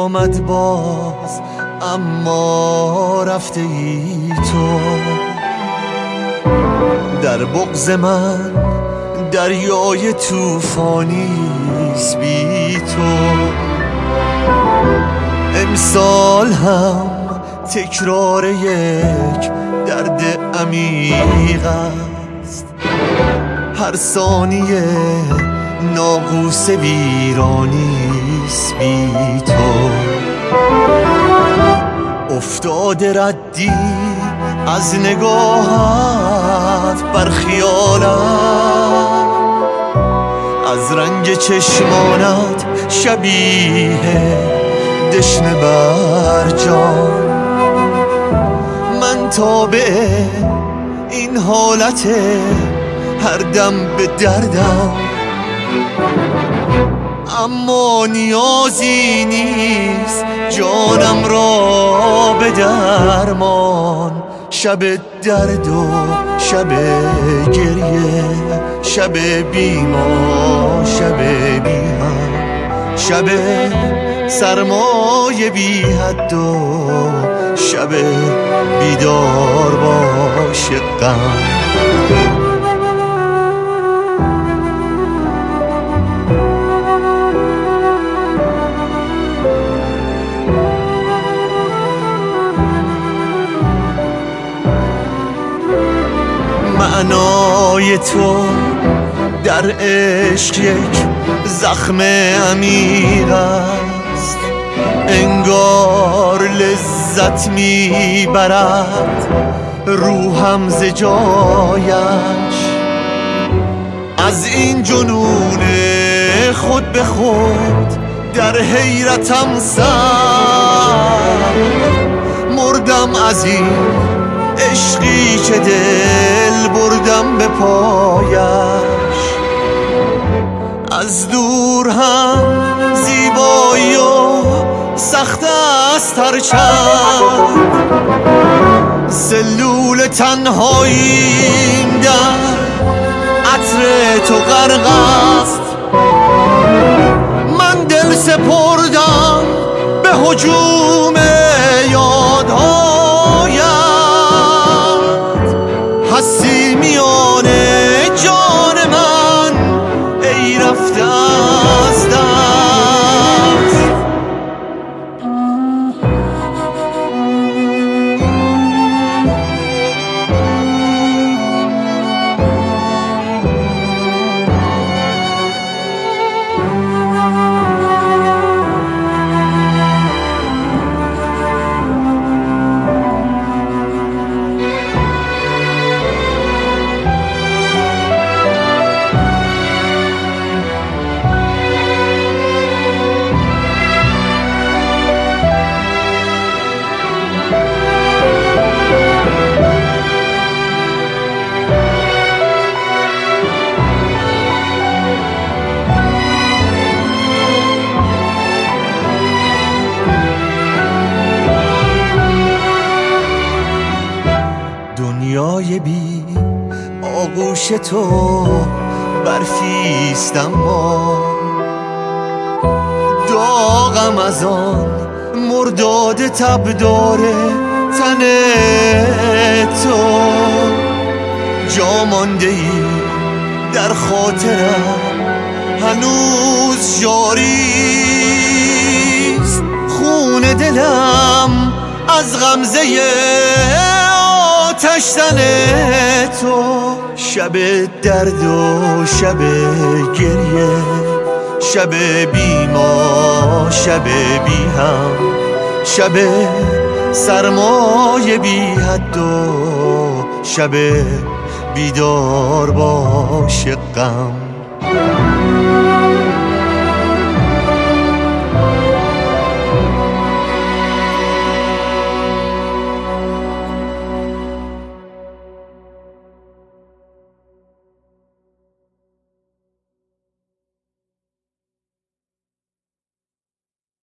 آمد باز، اما رفته ای تو. در بغض من دریای طوفانیست بی تو. امسال هم تکرار یک درد عمیق است، هر ثانیه ناقوس ویرانیست بی تو. افتاده ردی از نگاهت بر خیالم، از رنگ چشمانت شبیه دشنه بر جان. من تابع این حالت هر دم به دردم، اما نیازی نیست جانم را به درمان. شب درد و شب گریه، شب بیما شب بی هم، شب سرمایه بی حد و شب بیدار باش غم. معنای تو در عشق یک زخم عمیق است، انگار لذت میبرد روحم ز جایش. از این جنون خود به خود در حیرتم سر مردم، از این عشقی که دل بردم به پایش. از دور هم زیبایی و سخت است هرچند سلول تنهاییم در عطر تو غرق است. من دل سپردم به هجوم یادهایت، هستی میان جان من ای رفته از دست. دنیای بی آغوش تو برفیست، اما داغم از آن مرداد تبدار تن تو. جا مانده ای در خاطرم هنوز جاریست، خون دلم از غمزه آتش زن تو. شب درد و شب گریه، شب بیما شب بی هم، شب سرمایه بی حد و شب بیدار باش غم.